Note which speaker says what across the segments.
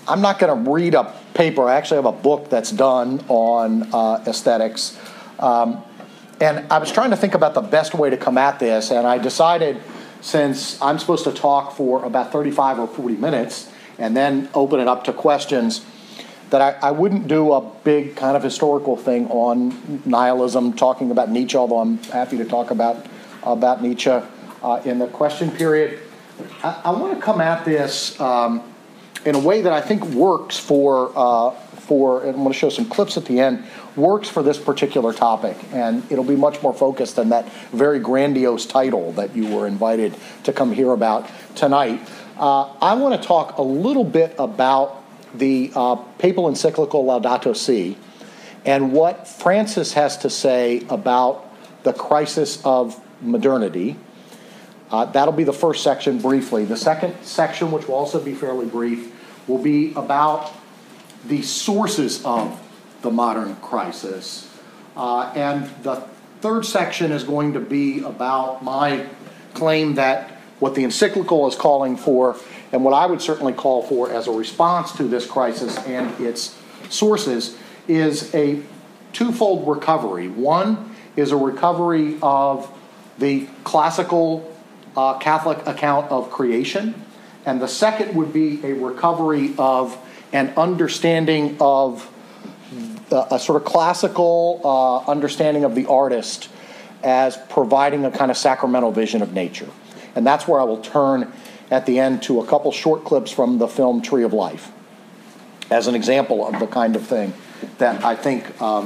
Speaker 1: I'm not going to read a paper. I actually have a book that's done on aesthetics. And I was trying to think about the best way to come at this, and I decided, since I'm supposed to talk for about 35 or 40 minutes and then open it up to questions, that I wouldn't do a big kind of historical thing on nihilism, talking about Nietzsche, although I'm happy to talk about Nietzsche in the question period. I want to come at this in a way that I think works for, and I'm going to show some clips at the end, works for this particular topic, and it'll be much more focused than that very grandiose title that you were invited to come hear about tonight. I want to talk a little bit about the papal encyclical Laudato Si and what Francis has to say about the crisis of modernity. That'll be the first section briefly. The second section, which will also be fairly brief, will be about the sources of the modern crisis. And the third section is going to be about my claim that what the encyclical is calling for, and what I would certainly call for as a response to this crisis and its sources, is a twofold recovery. One is a recovery of the classical Catholic account of creation, and the second would be a recovery of an understanding of a sort of classical understanding of the artist as providing a kind of sacramental vision of nature. And that's where I will turn at the end to a couple short clips from the film Tree of Life as an example of the kind of thing that I think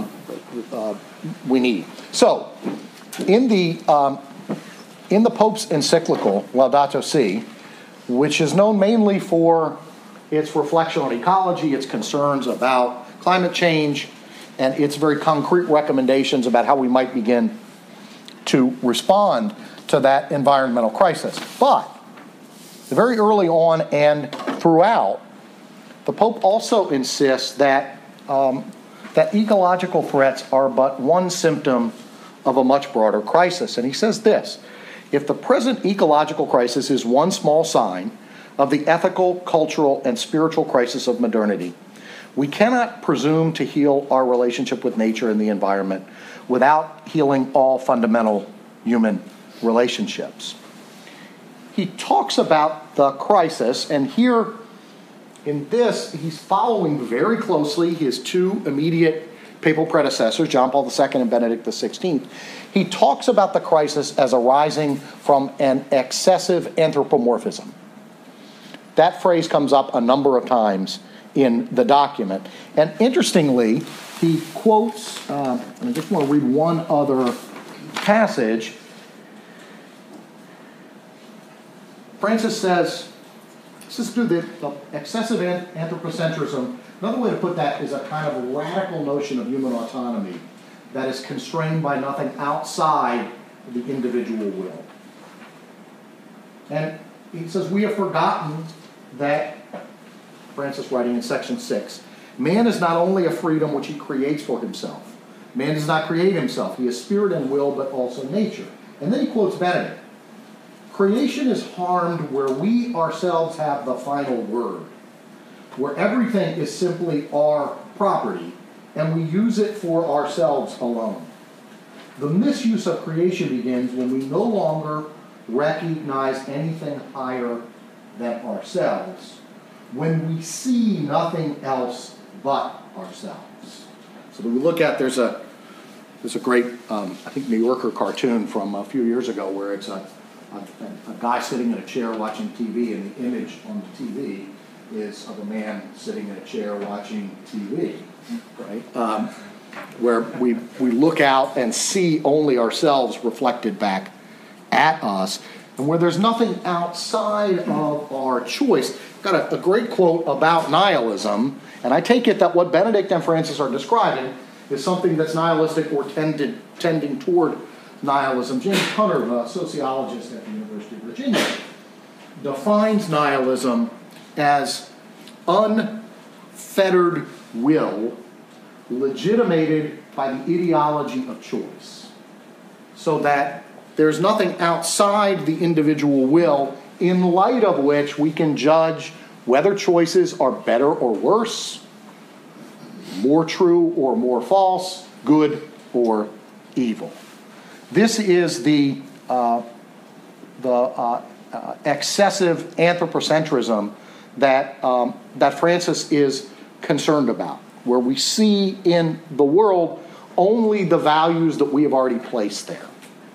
Speaker 1: we need. So, in the Pope's encyclical, Laudato Si, which is known mainly for its reflection on ecology, its concerns about climate change, and its very concrete recommendations about how we might begin to respond to that environmental crisis. But very early on and throughout, the Pope also insists that that ecological threats are but one symptom of a much broader crisis. And he says this: if the present ecological crisis is one small sign of the ethical, cultural, and spiritual crisis of modernity, we cannot presume to heal our relationship with nature and the environment without healing all fundamental human relationships. He talks about the crisis, and here in this, he's following very closely his two immediate papal predecessors, John Paul II and Benedict XVI. He talks about the crisis as arising from an excessive anthropomorphism. That phrase comes up a number of times in the document. And interestingly, he quotes, and I just want to read one other passage. Francis says, this is through the excessive anthropocentrism. Another way to put that is a kind of radical notion of human autonomy that is constrained by nothing outside the individual will. And he says, we have forgotten that, Francis writing in section 6, man is not only a freedom which he creates for himself. Man does not create himself. He is spirit and will, but also nature. And then he quotes Benedict. Creation is harmed where we ourselves have the final word, where everything is simply our property, and we use it for ourselves alone. The misuse of creation begins when we no longer recognize anything higher than ourselves, when we see nothing else but ourselves. So when we look at, there's a great, I think, New Yorker cartoon from a few years ago where it's a guy sitting in a chair watching TV, and the image on the TV is of a man sitting in a chair watching TV, right? Where we look out and see only ourselves reflected back at us, and where there's nothing outside of our choice. Got a great quote about nihilism, and I take it that what Benedict and Francis are describing is something that's nihilistic or tending toward nihilism. James Hunter, a sociologist at the University of Virginia, defines nihilism as unfettered will legitimated by the ideology of choice, so that there's nothing outside the individual will in light of which we can judge whether choices are better or worse, more true or more false, good or evil. This is the excessive anthropocentrism that Francis is concerned about, where we see in the world only the values that we have already placed there.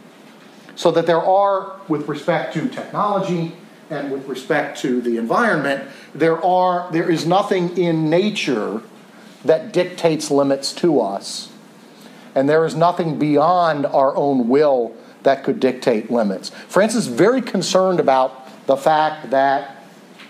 Speaker 1: So that there are, with respect to technology and with respect to the environment, there is nothing in nature that dictates limits to us. And there is nothing beyond our own will that could dictate limits. Francis is very concerned about the fact that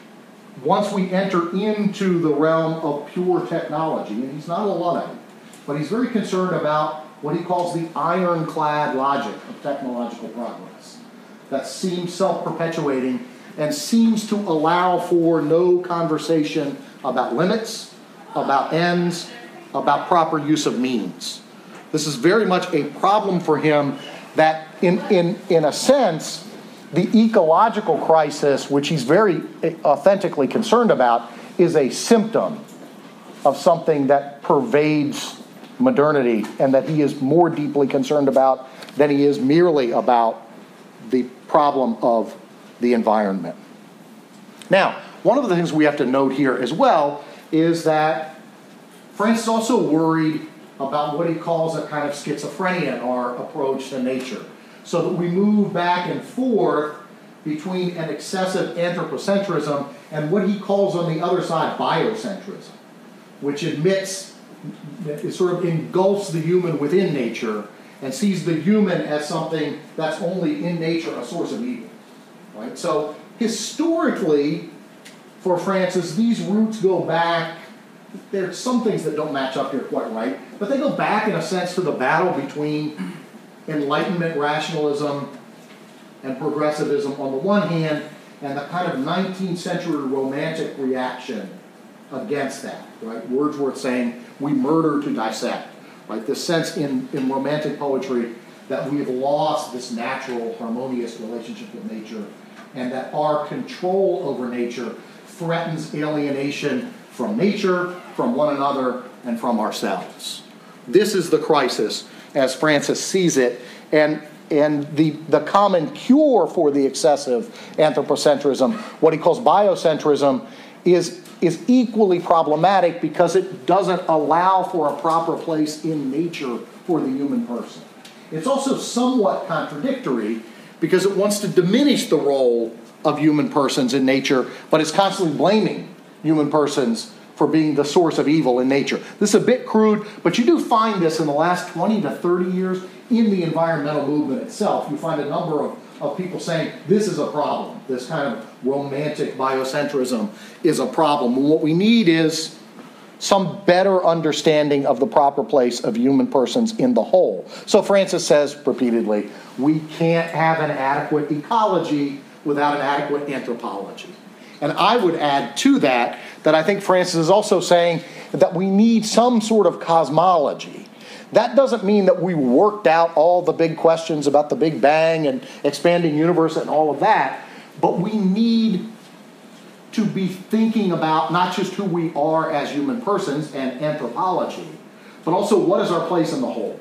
Speaker 1: once we enter into the realm of pure technology, and he's not a Luddite, but he's very concerned about what he calls the ironclad logic of technological progress that seems self-perpetuating and seems to allow for no conversation about limits, about ends, about proper use of means. This is very much a problem for him that, in a sense, the ecological crisis, which he's very authentically concerned about, is a symptom of something that pervades modernity and that he is more deeply concerned about than he is merely about the problem of the environment. Now, one of the things we have to note here as well is that Francis is also worried about what he calls a kind of schizophrenia in our approach to nature. So that we move back and forth between an excessive anthropocentrism and what he calls on the other side biocentrism, which admits, it sort of engulfs the human within nature and sees the human as something that's only in nature a source of evil. Right? So historically, for Francis, these roots go back. There's some things that don't match up here quite right, but they go back in a sense to the battle between Enlightenment rationalism and progressivism on the one hand, and the kind of 19th century romantic reaction against that. Right? Wordsworth saying, "We murder to dissect." Right? This sense in romantic poetry that we've lost this natural, harmonious relationship with nature, and that our control over nature threatens alienation from nature, from one another, and from ourselves. This is the crisis as Francis sees it, and the common cure for the excessive anthropocentrism, what he calls biocentrism, is equally problematic because it doesn't allow for a proper place in nature for the human person. It's also somewhat contradictory because it wants to diminish the role of human persons in nature, but it's constantly blaming human persons for being the source of evil in nature. This is a bit crude, but you do find this in the last 20 to 30 years in the environmental movement itself. You find a number of people saying this is a problem. This kind of romantic biocentrism is a problem. And what we need is some better understanding of the proper place of human persons in the whole. So Francis says repeatedly, we can't have an adequate ecology without an adequate anthropology. And I would add to that I think Francis is also saying that we need some sort of cosmology. That doesn't mean that we worked out all the big questions about the Big Bang and expanding universe and all of that, but we need to be thinking about not just who we are as human persons and anthropology, but also what is our place in the whole.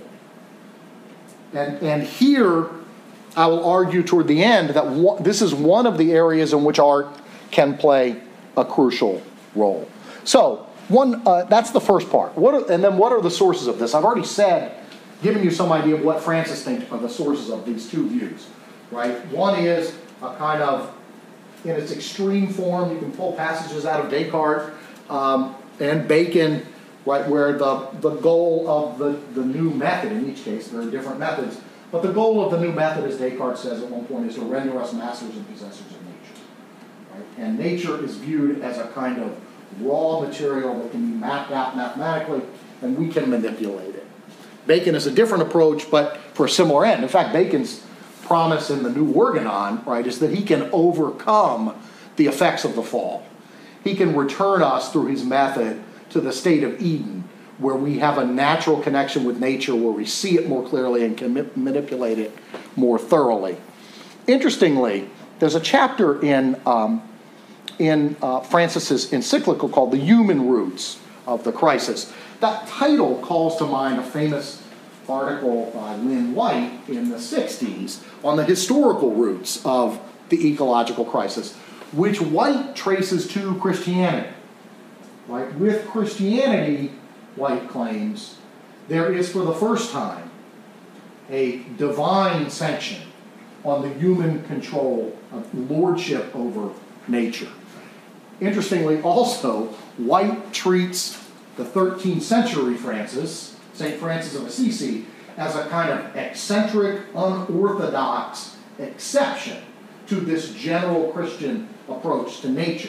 Speaker 1: And here, I will argue toward the end that this is one of the areas in which art can play a crucial role. So, that's the first part. And then what are the sources of this? I've already given you some idea of what Francis thinks are the sources of these two views. Right? One is a kind of, in its extreme form, you can pull passages out of Descartes and Bacon, right, where the goal of the new method, in each case, there are different methods, but the goal of the new method, as Descartes says at one point, is to render us masters and possessors of nature. Right? And nature is viewed as a kind of raw material that can be mapped out mathematically, and we can manipulate it. Bacon is a different approach, but for a similar end. In fact, Bacon's promise in the New Organon, right, is that he can overcome the effects of the fall. He can return us through his method to the state of Eden, where we have a natural connection with nature, where we see it more clearly and can manipulate it more thoroughly. Interestingly, there's a chapter in in Francis's encyclical called The Human Roots of the Crisis. That title calls to mind a famous article by Lynn White in the 60s on the historical roots of the ecological crisis, which White traces to Christianity. Right? With Christianity, White claims, there is for the first time a divine sanction on the human control of lordship over nature. Interestingly, also, White treats the 13th century Francis, St. Francis of Assisi, as a kind of eccentric, unorthodox exception to this general Christian approach to nature.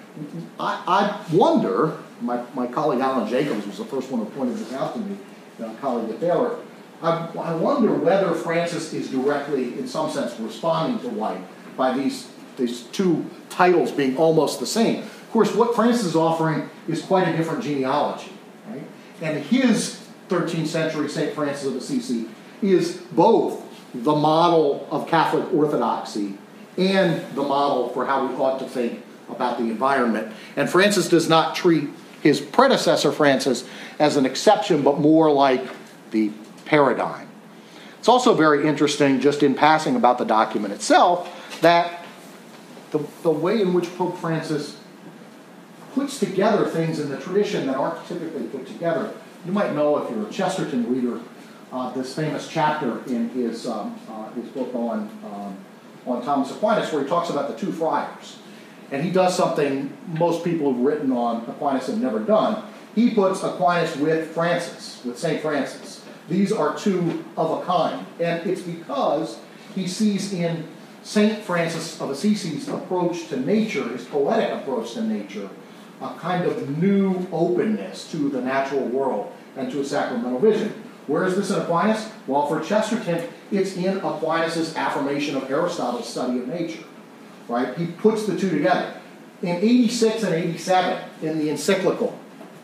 Speaker 1: I wonder, my colleague Alan Jacobs was the first one who pointed this out to me, a colleague at Baylor, I wonder whether Francis is directly, in some sense, responding to White by these two titles being almost the same. Of course, what Francis is offering is quite a different genealogy, right? And his 13th century St. Francis of Assisi is both the model of Catholic orthodoxy and the model for how we ought to think about the environment. And Francis does not treat his predecessor, Francis, as an exception, but more like the paradigm. It's also very interesting, just in passing about the document itself, that the way in which Pope Francis puts together things in the tradition that aren't typically put together. You might know, if you're a Chesterton reader, this famous chapter in his book on Thomas Aquinas, where he talks about the two friars. And he does something most people who've written on Aquinas have never done. He puts Aquinas with Francis, with St. Francis. These are two of a kind. And it's because he sees in St. Francis of Assisi's approach to nature, his poetic approach to nature, a kind of new openness to the natural world and to a sacramental vision. Where is this in Aquinas? Well, for Chesterton, it's in Aquinas' affirmation of Aristotle's study of nature. Right? He puts the two together. In 86 and 87, in the encyclical,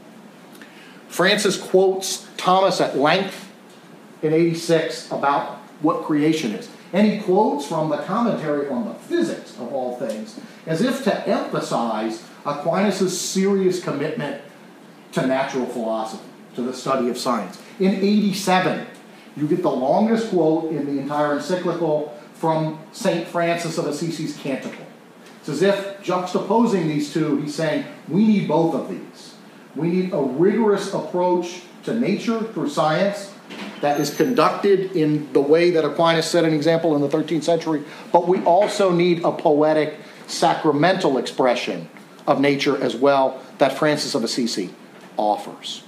Speaker 1: Francis quotes Thomas at length in 86 about what creation is. And he quotes from the commentary on the physics of all things, as if to emphasize Aquinas' serious commitment to natural philosophy, to the study of science. In 87, you get the longest quote in the entire encyclical from St. Francis of Assisi's Canticle. It's as if juxtaposing these two, he's saying, we need both of these. We need a rigorous approach to nature through science that is conducted in the way that Aquinas set an example in the 13th century, but we also need a poetic, sacramental expression of nature as well that Francis of Assisi offers.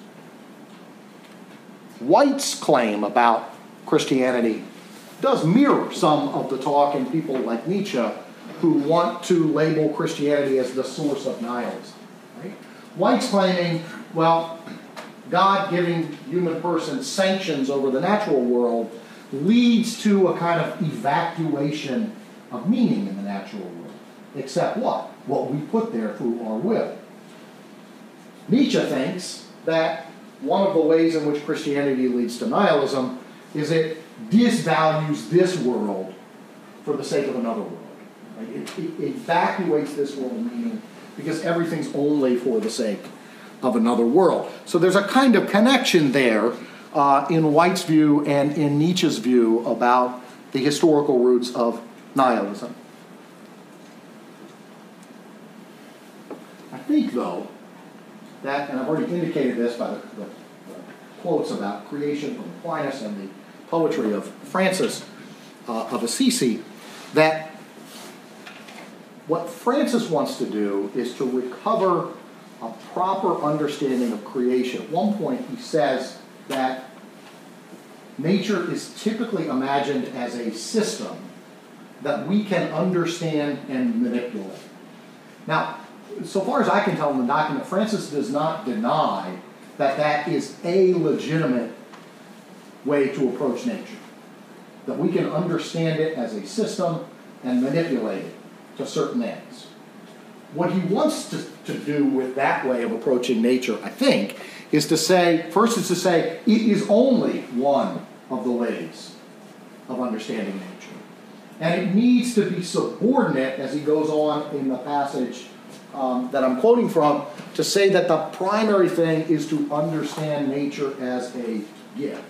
Speaker 1: White's claim about Christianity does mirror some of the talk in people like Nietzsche who want to label Christianity as the source of nihilism. Right? White's claiming, well, God giving human person sanctions over the natural world leads to a kind of evacuation of meaning in the natural world. Except what? What we put there through our will. Nietzsche thinks that one of the ways in which Christianity leads to nihilism is it disvalues this world for the sake of another world. Right? It evacuates this world of meaning because everything's only for the sake of another world. So there's a kind of connection there in White's view and in Nietzsche's view about the historical roots of nihilism. I think, though, that, and I've already indicated this by the quotes about creation from Aquinas and the poetry of Francis of Assisi, that what Francis wants to do is to recover a proper understanding of creation. At one point he says that nature is typically imagined as a system that we can understand and manipulate. Now, so far as I can tell in the document, Francis does not deny that that is a legitimate way to approach nature. That we can understand it as a system and manipulate it to certain ends. What he wants to do with that way of approaching nature, I think, is to say, first is to say, it is only one of the ways of understanding nature. And it needs to be subordinate, as he goes on in the passage that I'm quoting from to say that the primary thing is to understand nature as a gift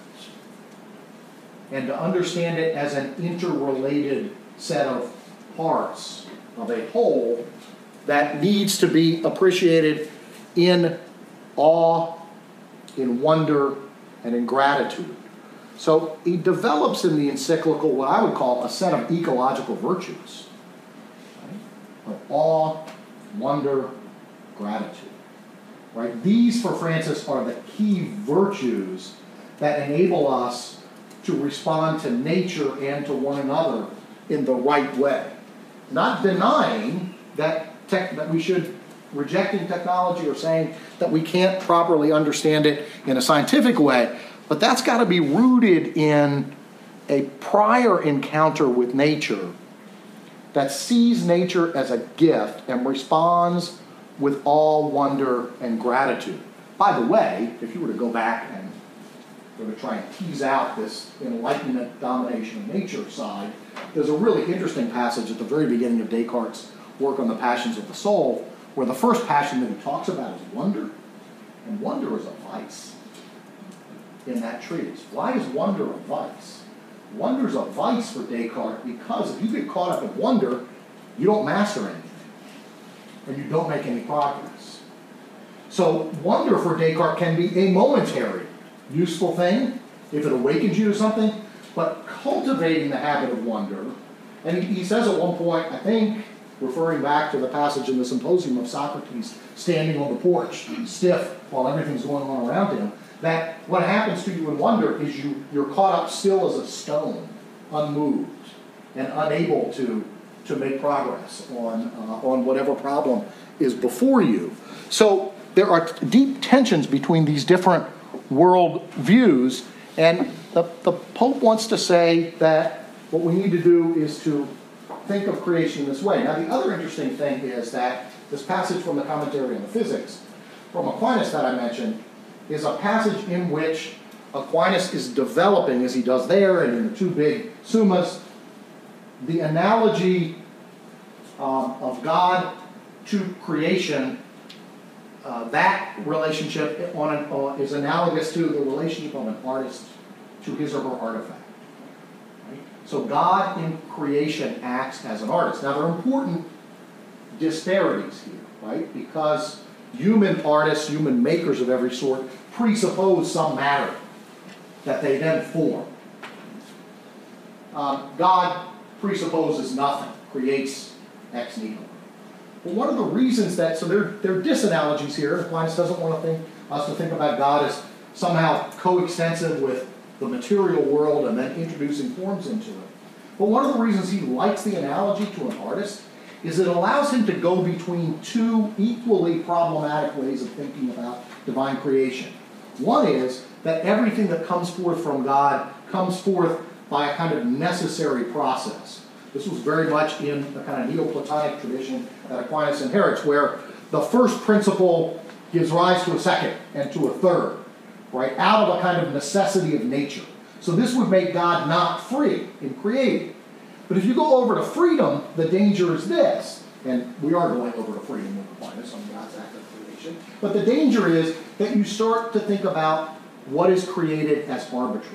Speaker 1: and to understand it as an interrelated set of parts of a whole that needs to be appreciated in awe, in wonder, and in gratitude. So he develops in the encyclical what I would call a set of ecological virtues, right? Of awe, wonder, gratitude. Right? These, for Francis, are the key virtues that enable us to respond to nature and to one another in the right way. Not denying that we should, rejecting technology or saying that we can't properly understand it in a scientific way, but that's got to be rooted in a prior encounter with nature that sees nature as a gift and responds with awe, wonder, and gratitude. By the way, if you were to go back and sort of try and tease out this Enlightenment domination of nature side, there's a really interesting passage at the very beginning of Descartes' work on the passions of the soul, where the first passion that he talks about is wonder, and wonder is a vice in that treatise. Why is wonder a vice? Wonder is a vice for Descartes because if you get caught up in wonder, you don't master anything, and you don't make any progress. So wonder for Descartes can be a momentary, useful thing if it awakens you to something, but cultivating the habit of wonder, and he says at one point, I think, referring back to the passage in the Symposium of Socrates standing on the porch, stiff, while everything's going on around him, that what happens to you in wonder is you're caught up still as a stone, unmoved, and unable to make progress on whatever problem is before you. So there are deep tensions between these different world views, and the Pope wants to say that what we need to do is to think of creation this way. Now, the other interesting thing is that this passage from the Commentary on the Physics from Aquinas that I mentioned is a passage in which Aquinas is developing, as he does there and in the two big Summas, the analogy of God to creation. That relationship is analogous to the relationship of an artist to his or her artifact. Right? So God in creation acts as an artist. Now, there are important disparities here, right? Because human artists, human makers of every sort, presuppose some matter that they then form. God presupposes nothing, creates ex nihilo. Well, one of the reasons that, so there are disanalogies here. Aquinas doesn't want us to think about God as somehow coextensive with the material world and then introducing forms into it. But one of the reasons he likes the analogy to an artist is it allows him to go between two equally problematic ways of thinking about divine creation. One is that everything that comes forth from God comes forth by a kind of necessary process. This was very much in the kind of Neoplatonic tradition that Aquinas inherits, where the first principle gives rise to a second and to a third, right? Out of a kind of necessity of nature. So this would make God not free in creating. But if you go over to freedom, the danger is this, and we are going over to freedom with Aquinas on God's act of creation, but the danger is that you start to think about what is created as arbitrary.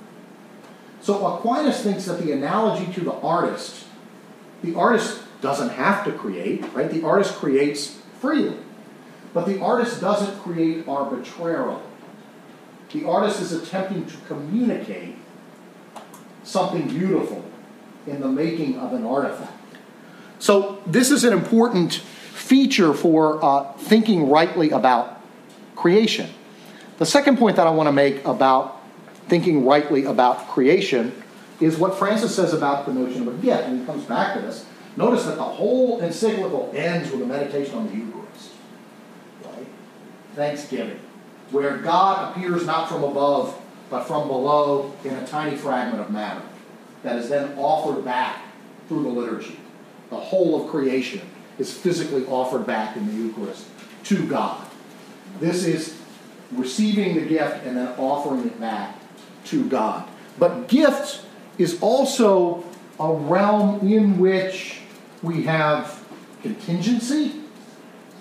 Speaker 1: So Aquinas thinks that the analogy to the artist doesn't have to create, right? The artist creates freely. But the artist doesn't create arbitrarily. The artist is attempting to communicate something beautiful in the making of an artifact. So this is an important feature for thinking rightly about creation. The second point that I want to make about thinking rightly about creation is what Francis says about the notion of a gift. And he comes back to this. Notice that the whole encyclical ends with a meditation on the Eucharist. Right? Thanksgiving. Where God appears not from above, but from below in a tiny fragment of matter that is then offered back through the liturgy. The whole of creation is physically offered back in the Eucharist to God. This is receiving the gift and then offering it back to God. But gift is also a realm in which we have contingency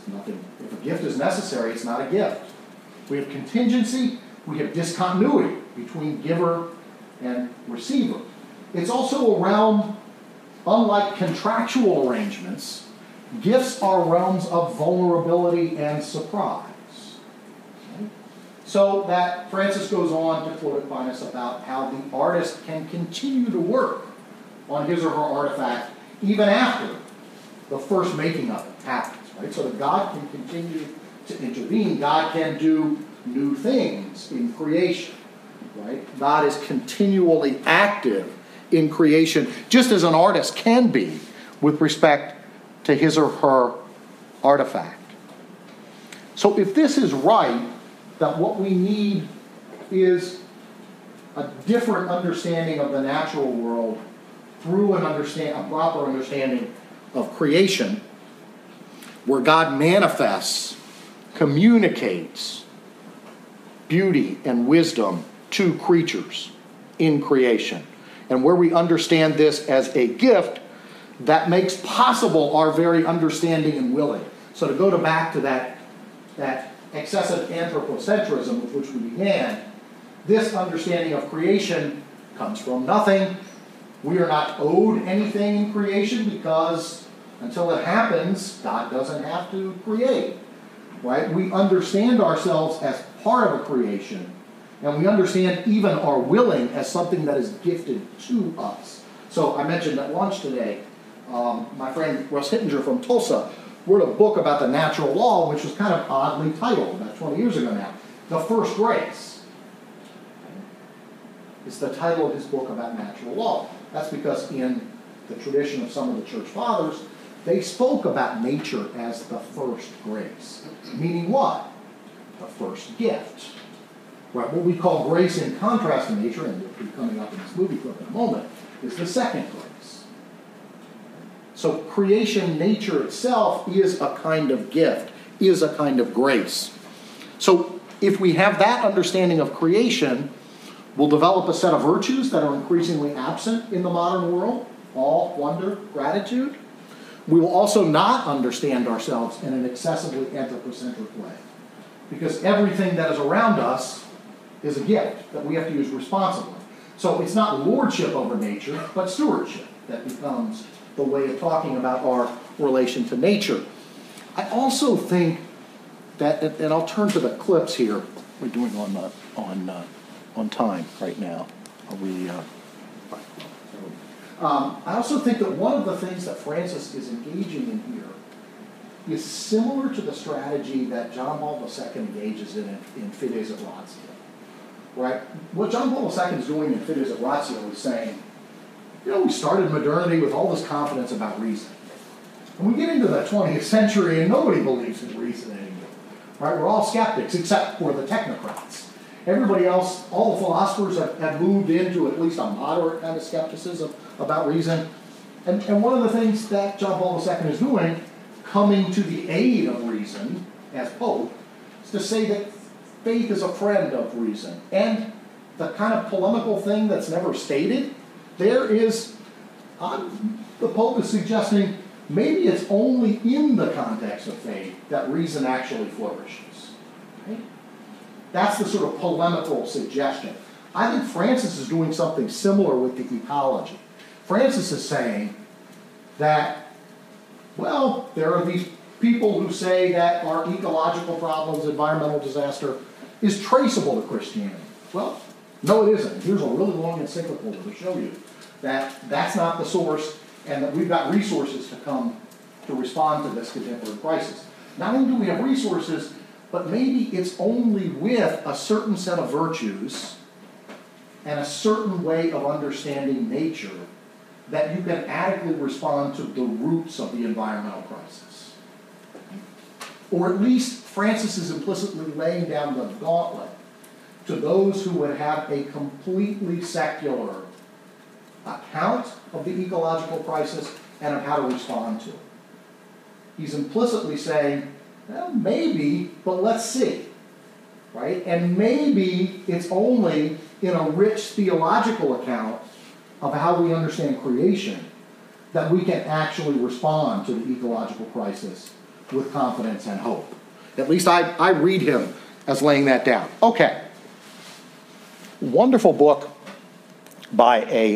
Speaker 1: It's nothing. If a gift is necessary, it's not a gift. We have contingency, we have discontinuity between giver and receiver. It's also a realm, unlike contractual arrangements, gifts are realms of vulnerability and surprise. Okay? So that Francis goes on to quote Aquinas about how the artist can continue to work on his or her artifact even after the first making of it happens. Right? So that God can continue to intervene. God can do new things in creation. Right? God is continually active in creation, just as an artist can be with respect to his or her artifact. So if this is right, that what we need is a different understanding of the natural world through a proper understanding of creation, where God manifests, communicates beauty and wisdom to creatures in creation. And where we understand this as a gift, that makes possible our very understanding and willing. So to go back to that excessive anthropocentrism with which we began, this understanding of creation comes from nothing. We are not owed anything in creation because until it happens, God doesn't have to create. Right? We understand ourselves as part of a creation, and we understand even our willing as something that is gifted to us. So I mentioned at lunch today, my friend Russ Hittinger from Tulsa wrote a book about the natural law, which was kind of oddly titled, about 20 years ago now, The First Grace. It's the title of his book about natural law. That's because in the tradition of some of the church fathers, they spoke about nature as the first grace. Meaning what? The first gift. Right, what we call grace in contrast to nature, and will be coming up in this movie clip in a moment, is the second grace. So creation, nature itself, is a kind of gift, is a kind of grace. So if we have that understanding of creation, we'll develop a set of virtues that are increasingly absent in the modern world: awe, wonder, gratitude. We will also not understand ourselves in an excessively anthropocentric way, because everything that is around us is a gift that we have to use responsibly. So it's not lordship over nature, but stewardship that becomes the way of talking about our relation to nature. I also think that, and I'll turn to the clips here. We're doing on time right now. Are we? I also think that one of the things that Francis is engaging in here is similar to the strategy that John Paul II engages in Fides et Ratio. Right? What John Paul II is doing in Fides et Ratio is saying, we started modernity with all this confidence about reason. And we get into the 20th century and nobody believes in reason anymore. Right? We're all skeptics except for the technocrats. Everybody else, all the philosophers have moved into at least a moderate kind of skepticism about reason. And one of the things that John Paul II is doing, coming to the aid of reason as Pope, is to say that faith is a friend of reason. And the kind of polemical thing that's never stated, there is, the Pope is suggesting maybe it's only in the context of faith that reason actually flourishes. Right? That's the sort of polemical suggestion. I think Francis is doing something similar with the ecology. Francis is saying that, there are these people who say that our ecological problems, environmental disaster, is traceable to Christianity. Well, no, it isn't. Here's a really long encyclical to show you that that's not the source, and that we've got resources to come to respond to this contemporary crisis. Not only do we have resources, but maybe it's only with a certain set of virtues and a certain way of understanding nature that you can adequately respond to the roots of the environmental crisis. Or at least Francis is implicitly laying down the gauntlet to those who would have a completely secular account of the ecological crisis and of how to respond to it. He's implicitly saying, maybe, but let's see. Right? And maybe it's only in a rich theological account of how we understand creation that we can actually respond to the ecological crisis with confidence and hope. At least I read him as laying that down. Okay. Wonderful book by a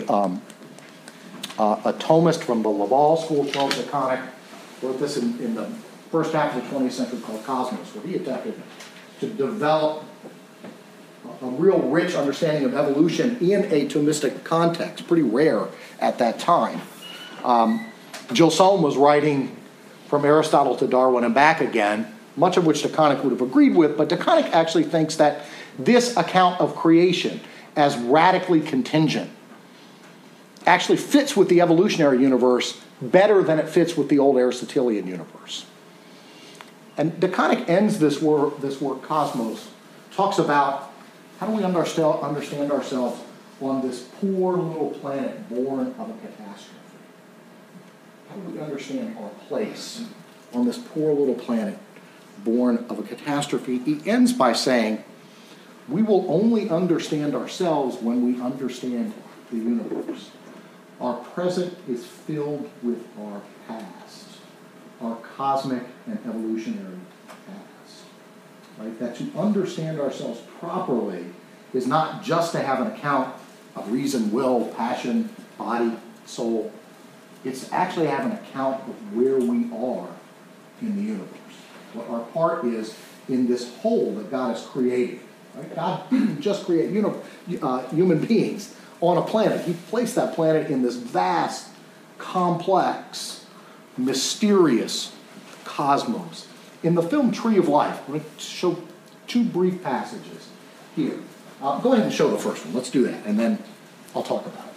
Speaker 1: Thomist from the Laval School, Charles DeConnick, wrote this in the first half of the 20th century called Cosmos, where he attempted to develop a real rich understanding of evolution in a Thomistic context, pretty rare at that time. Gilson was writing from Aristotle to Darwin and back again, much of which DeConnick would have agreed with, but DeConnick actually thinks that this account of creation as radically contingent actually fits with the evolutionary universe better than it fits with the old Aristotelian universe. And DeConnick ends this work Cosmos, talks about how do we understand ourselves on this poor little planet born of a catastrophe? How do we understand our place on this poor little planet born of a catastrophe? He ends by saying, we will only understand ourselves when we understand the universe. Our present is filled with our past, our cosmic and evolutionary past. Right? That to understand ourselves properly is not just to have an account of reason, will, passion, body, soul. It's to actually have an account of where we are in the universe. What our part is in this whole that God has created. Right? God didn't just create human beings on a planet. He placed that planet in this vast, complex, mysterious cosmos. In the film Tree of Life, I'm going to show two brief passages here. Go ahead and show the first one. Let's do that, and then I'll talk about it.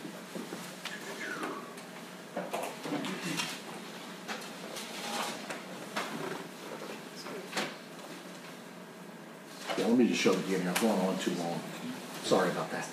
Speaker 1: Yeah, let me just show the beginning. I'm going on too long. Sorry about that.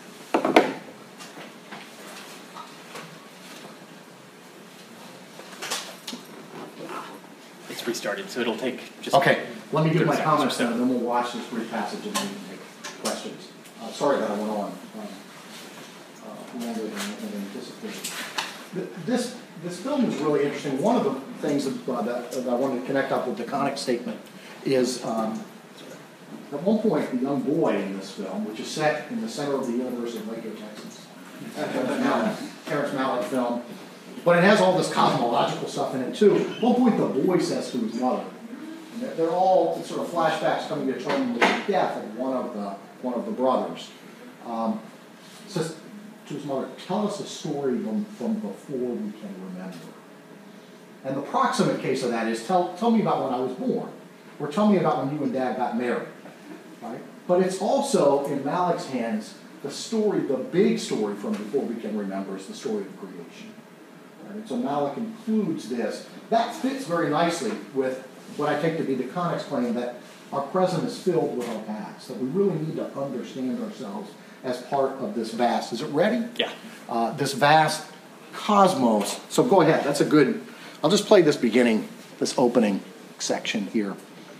Speaker 2: It's restarted, so it'll take just...
Speaker 1: Okay, let me give my comments then, and then we'll watch this brief passage and then make questions. Sorry that I went on longer than anticipated. This film is really interesting. One of the things that I wanted to connect up with DeConnick's statement is at one point, the young boy in this film, which is set in the center of the University of Waco, Texas, Terrence Malick film, but it has all this cosmological stuff in it too. At one point, the boy says to his mother, and they're all sort of flashbacks coming to terms with the death of one of the brothers. Says to his mother, "Tell us a story from before we can remember." And the proximate case of that is, tell me about when I was born, or tell me about when you and Dad got married. Right? But it's also, in Malick's hands, the big story from before we can remember is the story of creation. Right? And so Malick includes this. That fits very nicely with what I take to be DeConnick's claim that our present is filled with our past, that we really need to understand ourselves as part of this vast, is it ready?
Speaker 2: Yeah.
Speaker 1: This vast cosmos. So go ahead, that's a good, I'll just play this beginning, this opening section here.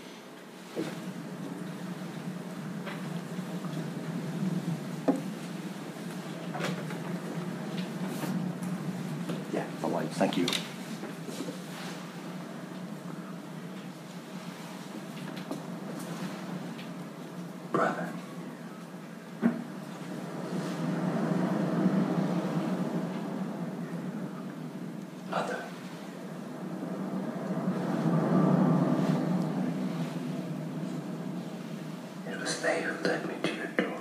Speaker 1: Yeah, the lights, thank you. Brother. Mother. It was they who led me to your door.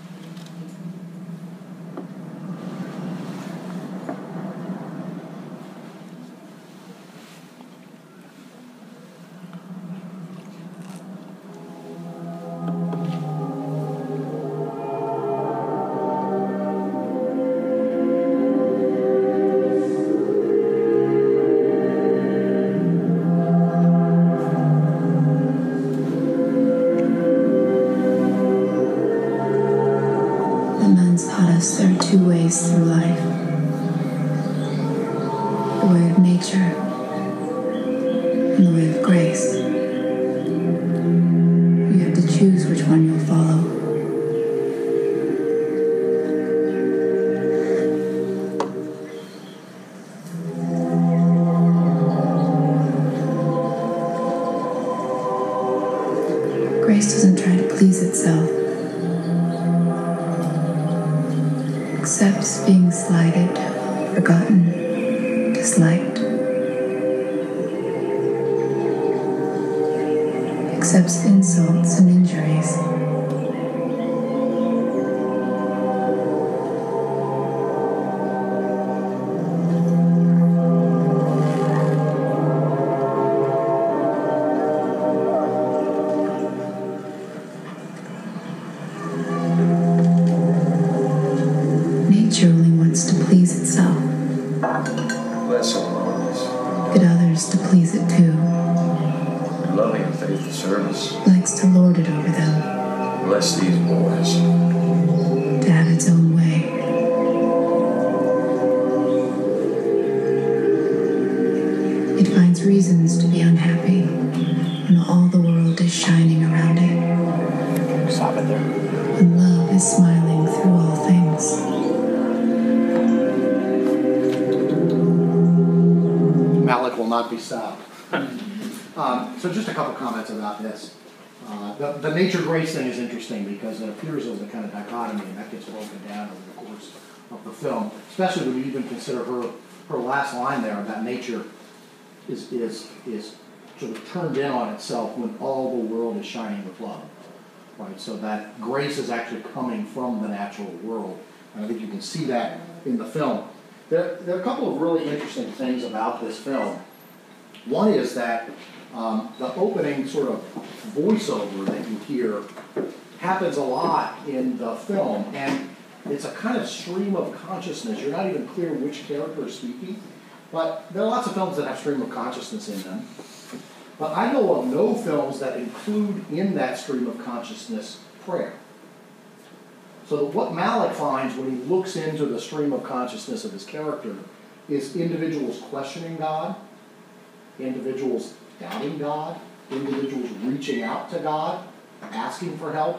Speaker 3: There are two ways through life. The way of nature and the way of grace. You have to choose which one you'll follow. please itself, accepts being slighted, forgotten, disliked, accepts insults and injuries, nature only wants to please itself,
Speaker 4: Bless all armies.
Speaker 3: but others to please it too,
Speaker 4: Loving and faithful service.
Speaker 3: likes to lord it over them,
Speaker 4: Bless these boys.
Speaker 3: to have its own way. It finds reasons to be unhappy when all the world is shining around it,
Speaker 1: Stop it there.
Speaker 3: when love is smiling through all things.
Speaker 1: Malik will not be stopped. So just a couple comments about this. The nature grace thing is interesting because it appears as a kind of dichotomy, and that gets broken down over the course of the film, especially when you even consider her last line there about nature is sort of turned in on itself when all the world is shining with love. Right? So that grace is actually coming from the natural world. And I think you can see that in the film. There are a couple of really interesting things about this film. One is that the opening sort of voiceover that you hear happens a lot in the film, and it's a kind of stream of consciousness. You're not even clear which character is speaking, but there are lots of films that have stream of consciousness in them. But I know of no films that include in that stream of consciousness prayer. So what Malik finds when he looks into the stream of consciousness of his character is individuals questioning God, individuals doubting God, individuals reaching out to God, asking for help.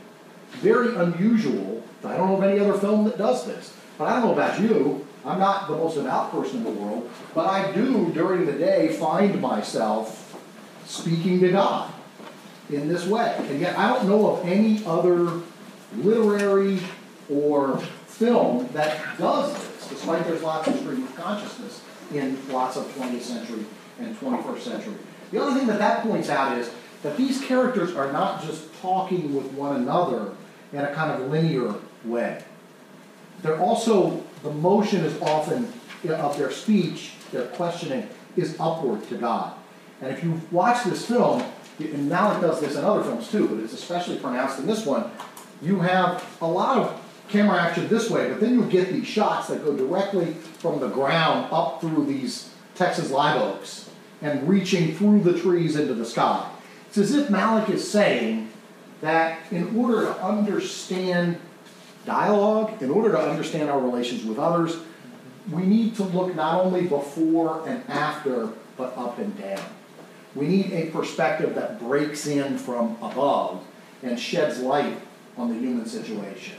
Speaker 1: Very unusual. I don't know of any other film that does this. But I don't know about you. I'm not the most devout person in the world, but I do, during the day, find myself speaking to God in this way. And yet I don't know of any other literary or film that does this, despite there's lots of stream of consciousness in lots of 20th century and 21st century. The other thing that points out is that these characters are not just talking with one another in a kind of linear way. They're also, the motion is often of their speech, their questioning, is upward to God. And if you watch this film, and Malik does this in other films too, but it's especially pronounced in this one, you have a lot of camera action this way, but then you get these shots that go directly from the ground up through these Texas live oaks and reaching through the trees into the sky. It's as if Malik is saying that in order to understand dialogue, in order to understand our relations with others, we need to look not only before and after, but up and down. We need a perspective that breaks in from above and sheds light on the human situation.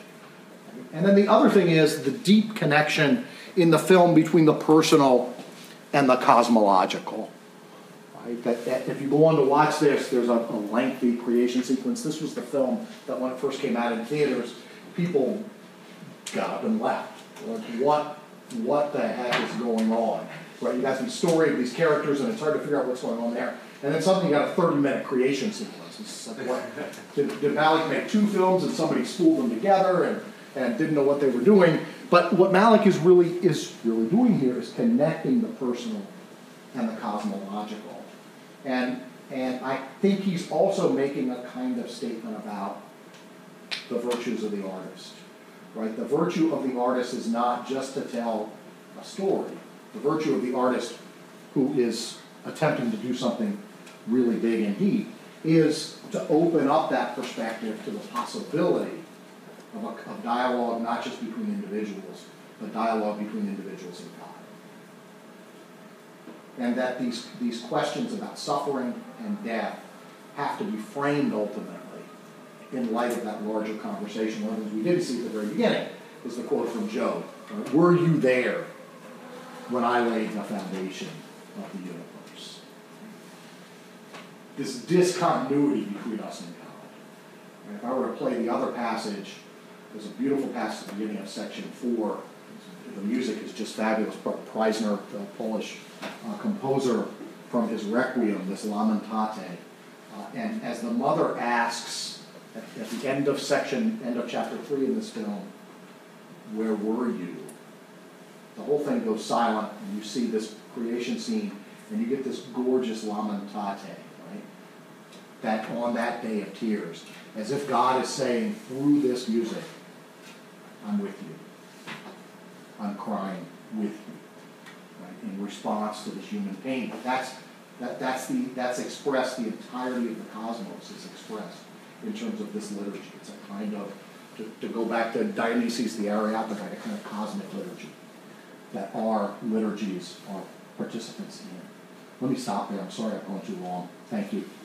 Speaker 1: And then the other thing is the deep connection in the film between the personal and the cosmological. Right? That if you go on to watch this, there's a lengthy creation sequence. This was the film that when it first came out in theaters, people got up and left. Like, what the heck is going on? Right? You got the story of these characters, and it's hard to figure out what's going on there. And then suddenly you got a 30-minute creation sequence. It's like, what? Did Malik make two films and somebody spooled them together and didn't know what they were doing? But what Malik is really doing here is connecting the personal and the cosmological. And I think he's also making a kind of statement about the virtues of the artist. Right? The virtue of the artist is not just to tell a story. The virtue of the artist who is attempting to do something really big and deep is to open up that perspective to the possibility of dialogue, not just between individuals, but dialogue between individuals and God. And that these questions about suffering and death have to be framed ultimately in light of that larger conversation. One of the things we didn't see at the very beginning is the quote from Job. Were you there when I laid the foundation of the universe? This discontinuity between us and And if I were to play the other passage, there's a beautiful passage at the beginning of section 4. The music is just fabulous. Preisner, the Polish composer, from his Requiem, this Lamentate. And as the mother asks at the end of chapter 3 in this film, where were you? The whole thing goes silent, and you see this creation scene, and you get this gorgeous Lamentate, right? That on that day of tears, as if God is saying through this music, I'm with you. I'm crying with you, right? In response to this human pain. But that's expressed, the entirety of the cosmos is expressed in terms of this liturgy. It's a kind of, to go back to Dionysius the Areopagite, a kind of cosmic liturgy that our liturgies are participants in. Let me stop there. I'm sorry I've gone too long. Thank you.